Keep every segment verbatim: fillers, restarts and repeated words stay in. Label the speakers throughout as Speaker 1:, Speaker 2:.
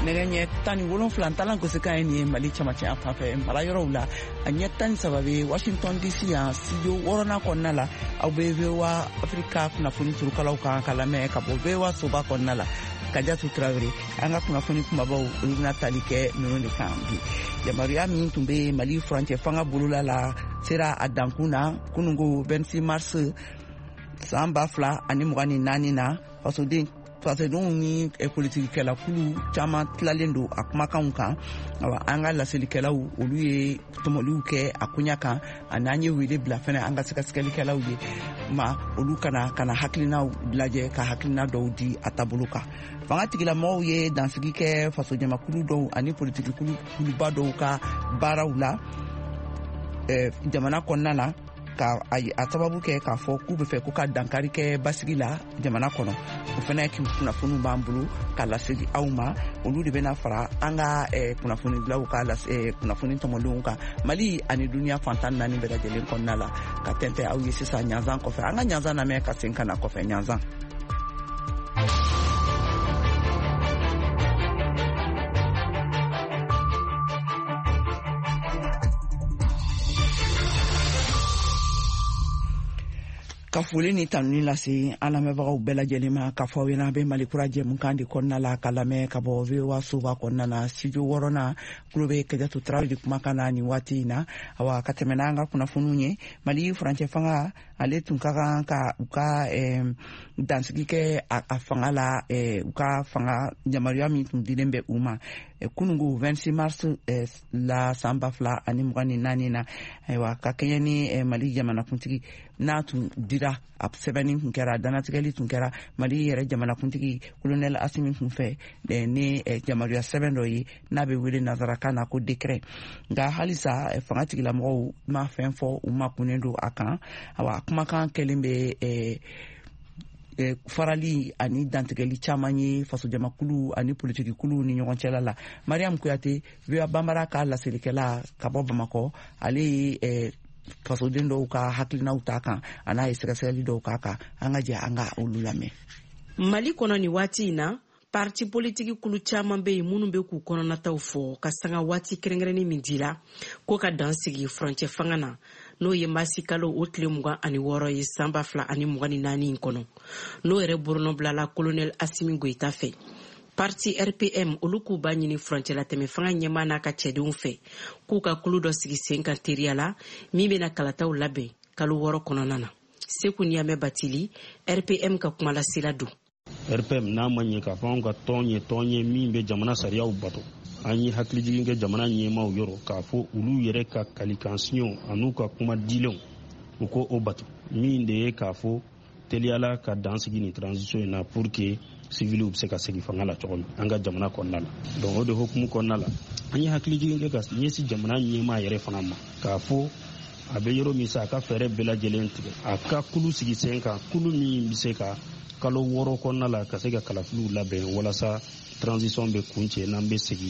Speaker 1: nɛgɛ ɲɛ tan ni wolonfila ntalan gosikan ye nin ye Mali cɛmancɛ fan fɛ mara yɔrɔw la a ɲɛ tan ni saba bɛ Washington D C yan studio wɔɔrɔnan kɔnɔna la aw bɛ V O A Afrika kunnafoni turukalaw kan ka lamɛn ka bɔ V O A soba kɔnɔna la Kadiatu Tarawele an ka kunnafoni kumabaw olu bɛna tali kɛ ninnu de kan bi yamaruya min tun bɛ Mali furancɛ fanga bolola la sera a dankun na kunungo vingt-six mars san ba fila ani mugan ni naani na fasoden fasodenw ni politikikɛla kulu caman tilalen don a kumakanw kan awa an ka laselilikɛlaw olu ye tɔmɔliw kɛ a koɲa kan ani an ye wele bila fɛnɛ an ka sɛgɛsɛgɛlikɛlaw ye ma olu kana kana hakilinaw lajɛ ka hakilina dɔw di a taabolo kan fanga tigilamɔgɔw ye dansigi kɛ fasojamakulu dɔw ani politikikuluba dɔw ka baaraw la jamana kɔnɔna na ka a sababu kɛ k'a fɔ k'u bɛ fɛ ko ka dankari kɛ basigi la jamana kɔnɔ o fana kunnafoniw b'an bolo ka lasegi aw ma olu de bɛna fara an ka kunnafoni dilaw ka kunnafoni tɔmɔlenw kan Mali ani duniya fantan naani bɛɛ lajɛlen kɔnɔna la ka tɛntɛn aw ye sisan ɲanzan kɔfɛ an ka ɲanzan lamɛn ka segin ka na kɔfɛ ɲanzan. Ka foli ni tanuni lase an lamɛnbagaw bɛɛ lajɛlen ma ka fɔ aw ɲɛna an bɛ Mali kura jɛmukan de kɔnɔna la ka lamɛn ka bɔ V O A soba kɔnɔna na studio wɔɔrɔnan kulo bɛ Kadiatu Tarawele kumakan na nin waati in na awa ka tɛmɛ n'an ka kunnafoniw ye Mali furancɛ fanga ale tun ka kan ka u ka dansigi kɛ a fanga la u ka fanga yamaruya min tun dilen bɛ u ma kunungo vingt-six mars la san ba fila ani mugan ni naani na ayiwa ka kɛɲɛ ni Mali jamanakuntigi n'a tun dira a sɛbɛnni tun kɛra danatigɛli tun kɛra Mali yɛrɛ jamanakuntigi colonel Asimi tun fɛ ni yamaruya sɛbɛn dɔ ye n'a bɛ wele nazarakan na ko décret nka halisa fanga tigilamɔgɔw ma fɛn fɔ u ma kunnen don a kan awa kumakan kɛlen bɛ farali ani dantigɛli caman ye fasojamakulu ani politikikulu ni ɲɔgɔn cɛla la Mariam Kuyate V O A Banbara ka laselilikɛla ka bɔ Bamakɔ ale ye fasoden dɔw ka hakilinaw ta kan a n'a ye sɛgɛsɛgɛli dɔw k'a kan an ka jɛ an ka olu lamɛn.
Speaker 2: Mali kɔnɔ ni waati in na parti politiki kulu caman bɛ yen minnu bɛ k'u kɔnɔnataw fɔ ka sanga waati kɛrɛnkɛrɛnnen min dira ko ka dan sigi furancɛ fanga na n'o ye masi kalo o tile mugan ani wɔɔrɔ ye san ba fila ani mugan ni naani in kɔnɔ n'o yɛrɛ bolonɔbilala colonel Asimi Goita fɛ parti R P M olu k'u b'a ɲini furancɛla tɛmɛ fanga ɲɛmaa n'a ka cɛdenw fɛ k'u ka kulu dɔ sigi sen kan teriya la min bɛna kalataw labɛn kalo wɔɔrɔ kɔnɔna na Seku Niyame Batili R P M ka kumalasira don.
Speaker 3: R P M n'a ma ɲɛ k'a fɔ anw ka tɔn ye tɔn ye min bɛ jamana sariyaw bato an ye hakilijigin kɛ jamana ɲɛmaaw yɔrɔ k'a fɔ olu yɛrɛ ka kalikansiɲɛw an'u ka kuma dilenw u ko o bato min de ye k'a fɔ teliyala ka dansigi ni transition in na pour que civiliw bɛ se ka segin fanga la cogo min an ka jamana kɔnɔna la donc o de hokumu kɔnɔna la an ye hakilijigin kɛ ka ɲɛsin jamana ɲɛmaa yɛrɛ fana ma k'a fɔ a bɛ yɔrɔ min sa a ka fɛɛrɛ bɛɛ lajɛlen tigɛ a ka kulu sigi sen kan kulu min bɛ se ka kalo wɔɔrɔ kɔnɔna la ka se ka kalafiliw labɛn walasa transition bɛ kun cɛ n'an bɛ segin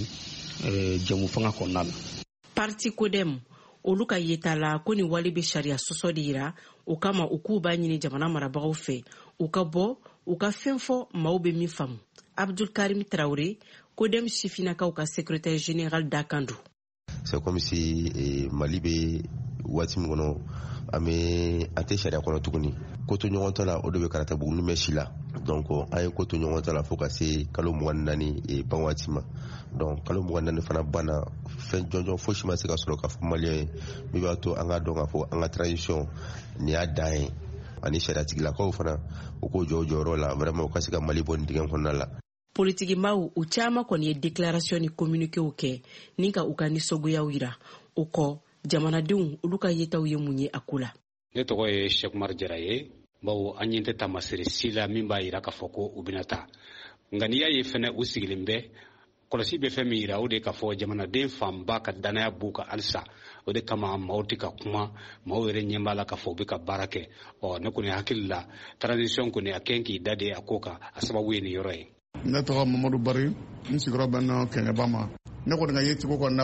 Speaker 3: jamu fanga kɔnɔna la.
Speaker 2: Parti Codem olu ka yeta la ko ni wali bɛ sariya sɔsɔ de yira o kama u k'u b'a ɲini jamana marabagaw fɛ u ka bɔ u ka fɛn fɔ maaw bɛ min faamu. Abdul Karim Traoré Codem sifinakaw ka secrétaire général Dakandu.
Speaker 4: C'est comme si eh, Mali bɛ waati min kɔnɔ an bɛ an tɛ sariya kɔnɔ tuguni ko to ɲɔgɔn ta la o de bɛ karata bugu numɛ si la donc an ye ko to ɲɔgɔn ta la fo ka se kalo mugan naani ban waati ma donc kalo mugan naani fana banna fɛn jɔnjɔn fosi ma se ka sɔrɔ k'a fɔ maliyɛn ye min b'a to an ka dɔn k'a fɔ an ka transition nin y'a dan ye ani sariya tigilakaw fana u k'o jɔ o jɔyɔrɔ la vraiment u ka se ka Mali bɔ nin dingɛ kɔnɔna la.
Speaker 2: Politikimaw u caman kɔni ye déclaration ni communiquéw kɛ ni ka u ka nisɔngoyaw yira o kɔ jamanadenw olu ka yetaw ye mun ye a ko la.
Speaker 5: Ne tɔgɔ ye Sheikh Umar Jara ye bawo an ɲɛ tɛ tamasere si la min b'a yira k'a fɔ ko u bɛna taa nka n'i y'a ye fɛnɛ u sigilen bɛ kɔlɔsi bɛ fɛn min yira o de k'a fɔ jamanaden fanba ka danaya b'u kan halisa o de kama maaw tɛ ka kuma maaw yɛrɛ ɲɛ b'a la k'a fɔ u bɛ ka baara kɛ ɔ ne kɔni hakili la transition kɔni a kɛn k'i da de a ko kan a sababu ye nin yɔrɔ ye.
Speaker 6: Ne tɔgɔ Mamadu Bari n sigiyɔrɔ bɛ na Kɛɲɛba ma ne kɔni ka yecogo kɔni na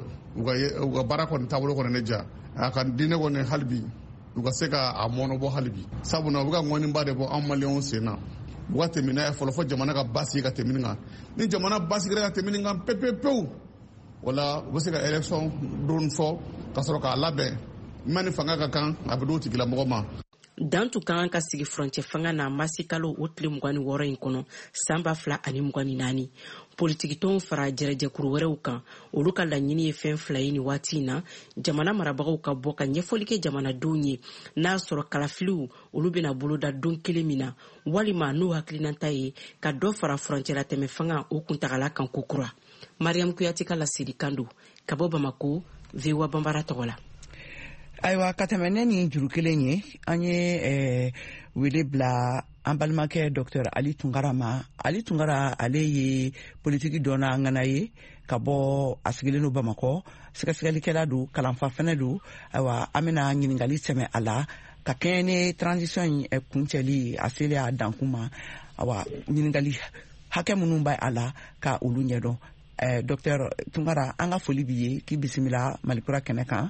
Speaker 6: u ka baara kɔni taabolo kɔni ne ja a ka di ne kɔni hali bi u ka se ka a mɔnɔbɔ hali bi sabula u bɛ ka ŋɔniba de bɔ an maliyɛnw sen na u ka tɛmɛ n'a ye fɔlɔ fɔ jamana ka basigi ka tɛmɛ nin kan ni jamana basigira ka tɛmɛ nin kan pepepewu o la u bɛ se ka élection don fɔ ka sɔrɔ k'a labɛn ma ni fanga ka kan a bɛ d'o tigilamɔgɔ ma.
Speaker 2: Dan tun ka kan ka sigi furancɛ fanga na masikalo o tile mugan ni wɔɔrɔ in kɔnɔ san ba fila ani mugan ni naani politigitɔnw fara jɛrɛjɛkuru wɛrɛw kan olu ka laɲini ye fɛn fila ye ni waati in na jamana marabagaw ka bɔ ka ɲɛfɔli kɛ jamanadenw ye n'a sɔrɔ kalafiliw olu bɛna boloda don kelen min na walima n'u hakilinata ye ka dɔ fara furancɛla tɛmɛ fanga o kuntagala kan kokura. Mariam Kuyate ka lasiri kan don ka bɔ Bamako V O A Banbara tɔgɔ la.
Speaker 1: Ayiwa ka tɛmɛ ne ni juru kelen ye an ye eh, wele bila an balimakɛ Dr Ali Tunkara ma. Ali Tunkara ale ye politiki dɔnna an gana ye ka bɔ a sigilen do Bamakɔ sɛgɛsɛgɛlikɛla do kalanfa fɛnɛ do. Ayiwa an bɛna ɲininkali tɛmɛ a la ka kɛɲɛ ni transition in eh, kuncɛli a selen a dankun ma. Ayiwa ɲininkali hakɛ minnu b'a a la ka olu ɲɛdɔn. Eh, Dr Tunkara an ka foli b'i ye k'i bisimila Malikura kɛnɛ kan.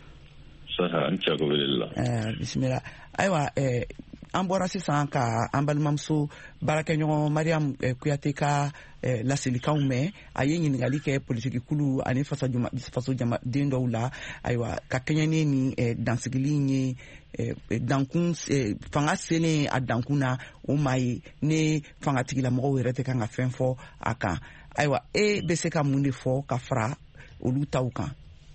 Speaker 1: Eh, bisimila. Ayiwa eh, an bɔra sisan ka an balimamuso baarakɛɲɔgɔn Mariam eh, Kuyate ka eh, lasilikanw mɛn a ye ɲininkali kɛ politikikulu ani faso jamaden dɔw la. Ayiwa ka kɛɲɛ ni ni eh, dansigili ye eh, dankun eh, fanga selen a dankun na o maa ye ne fangatigilamɔgɔw yɛrɛ tɛ kan ka fɛn fɔ a kan. Ayiwa e bɛ se ka mun de fɔ ka fara olu taw kan?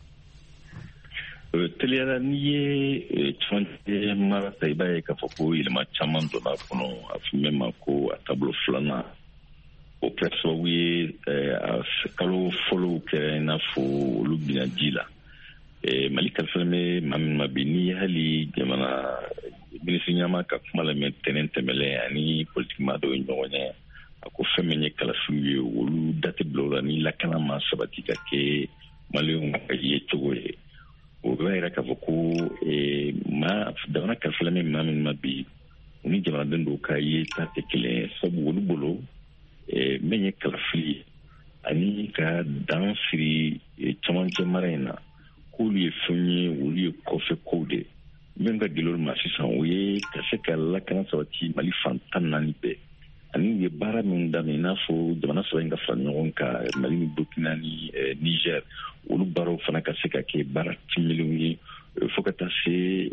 Speaker 7: Teliyara n'i ye cɛmancɛ mara ta i b'a ye k'a fɔ ko yɛlɛma caman donna kɔnɔ a fɔ ma ko a taabolo filanan o kɛra sababu ye kalo fɔlɔw kɛra i n'a fɔ olu bina ji la. Mali kalifalen bɛ maa min ma bi ni hali jamana minisiri ɲɛma ka kuma lamɛn tɛnɛn tɛmɛlen ani politiki maa dɔw ye ɲɔgɔn ye a ko fɛn min ye kalafiliw ye olu date bila o la ni lakana ma sabati ka kɛ maliyɛnw ka ye cogo ye. O b'a yira k'a fɔ ko jamana kalifalen bɛ maa min ma bi u ni jamanaden dɔw ka ye ta tɛ kelen sabu olu bolo min ye kalafili ani ka dan siri cɛmancɛ mara in na k'olu ye fɛn ye olu ye kɔfɛ kow de min ka gɛlɛn ma sisan o ye ka se ka lakana sabati Mali fan tan naani bɛɛ ani u ye baara min daminɛ i n'a fɔ jamana saba in ka fara ɲɔgɔn kan Mali ni Burkina ni Niger olu baaraw fana ka se ka kɛ baara timilenw ye fo ka taa se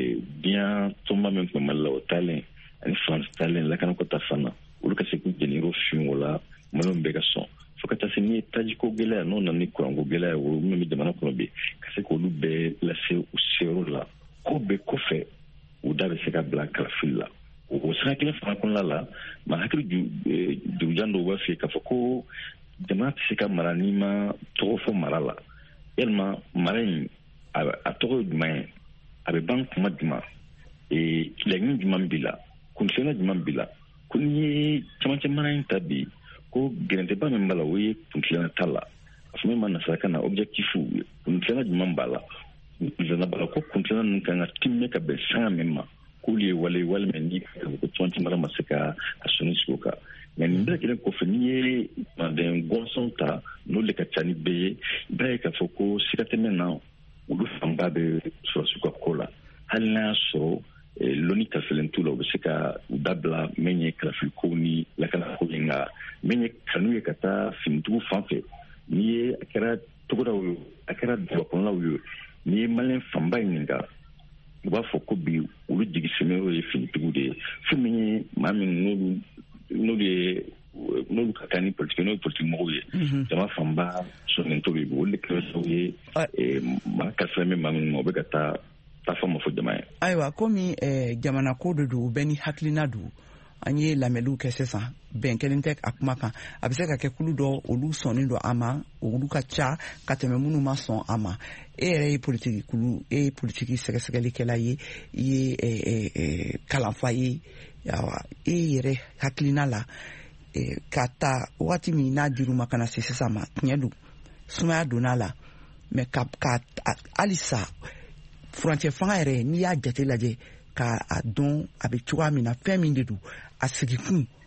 Speaker 7: biɲɛ tɔnba min tun bɛ Mali la o taalen ani France taalen lakanakɔta fana olu ka se k'u jɛniyɔrɔ fin o la Maliɲɛnw bɛɛ ka sɔn fo ka taa se ni ye tajiko gɛlɛya n'o nana ni kuranko gɛlɛya o min bɛ jamana kɔnɔ bi ka se k'olu bɛɛ lase u seyɔrɔ la ko bɛɛ kɔfɛ u da bɛ se ka bila kalafili la. O sira kelen fana kɔnɔna la ma hakili jurujan dɔw b'a fɛ k'a fɔ ko jamana tɛ se ka mara n'i ma tɔgɔ fɔ mara la yalima mara in a tɔgɔ ye jumɛn ye a bɛ ban kuma jumɛn laɲini jumɛn b'i la kuntilenna jumɛn b'i la ko n'i ye camancɛ mara in ta bi ko gɛrɛntɛba min b'a la o ye kuntilenna ta la a fɔ min ma nasarakan na objectifu kuntilenna jumɛn b'a la kuntilenna b'a la ko kuntilenna ninnu kan ka timɛ ka bɛn sanga min ma k'olu ye wale walima ni ko camancɛ mara ma se ka a sɔnni sigi o kan nka nin bɛɛ kelen kɔfɛ n'i ye manden gɔnsɔnw ta n'olu ka ca ni bɛɛ ye i b'a ye k'a fɔ ko siga tɛmɛ na olu fanba bɛ sɔrɔsiw ka ko la hali n'a y'a sɔrɔ lɔnni kalifalen t'u la u bɛ se ka u dabila min ye kalafilikow ni lakanako ye nka min ye kanu ye ka taa finitigiw fan fɛ n'i ye a kɛra togodaw ye a kɛra dugakɔnɔlaw ye n'i ye maliyɛn fanba ɲininka u b'a fɔ ko bi olu jigisɛmɛyɔrɔ ye finitigiw de ye fɛn min ye maa min n'olu n'olu ye n'olu ka kan ni politiki n'o ye politiki mɔgɔw ye jama fanba sɔnnen to bi olu de kɛra sababu ye maa kalifalen bɛ maa min ma o bɛ ka taa taa fɔ ma fɔ jama ye.
Speaker 1: Ayiwa komi jamana ko de don bɛɛ ni hakilina don an ye lamɛnliw kɛ sisan bɛn kelen tɛ a kuma kan a bɛ se ka kɛ kulu dɔ olu sɔnnen don a ma olu ka ca ka tɛmɛ minnu ma sɔn a ma e yɛrɛ ye politiki kulu e ye politiki sɛgɛsɛgɛlikɛla ye i ye kalanfa ye e yɛrɛ hakilina la ka taa waati min n'a dir'u ma ka na se sisan ma tiɲɛ don sumaya donn'a la mɛ ka halisa furancɛ fanga yɛrɛ n'i y'a jate lajɛ ka a dɔn a bɛ cogoya min na fɛn min de don a sigikun